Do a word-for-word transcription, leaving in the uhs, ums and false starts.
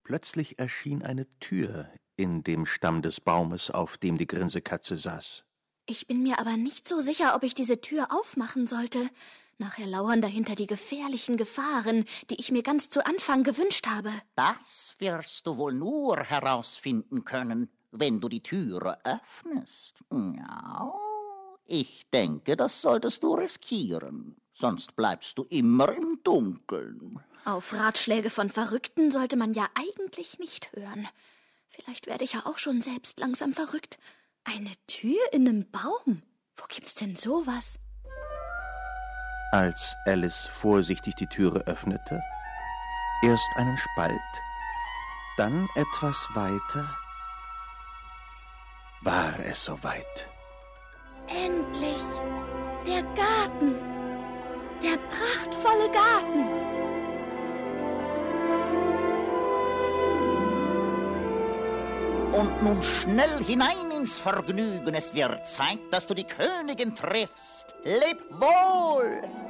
Plötzlich erschien eine Tür in dem Stamm des Baumes, auf dem die Grinsekatze saß. Ich bin mir aber nicht so sicher, ob ich diese Tür aufmachen sollte. Nachher lauern dahinter die gefährlichen Gefahren, die ich mir ganz zu Anfang gewünscht habe. Das wirst du wohl nur herausfinden können, wenn du die Türe öffnest. Ja, ich denke, das solltest du riskieren. Sonst bleibst du immer im Dunkeln. Auf Ratschläge von Verrückten sollte man ja eigentlich nicht hören. Vielleicht werde ich ja auch schon selbst langsam verrückt. Eine Tür in einem Baum? Wo gibt's denn sowas? Als Alice vorsichtig die Türe öffnete, erst einen Spalt, dann etwas weiter, war es soweit. Endlich! Der Garten! Der prachtvolle Garten! Und nun schnell hinein ins Vergnügen. Es wird Zeit, dass du die Königin triffst. Leb wohl!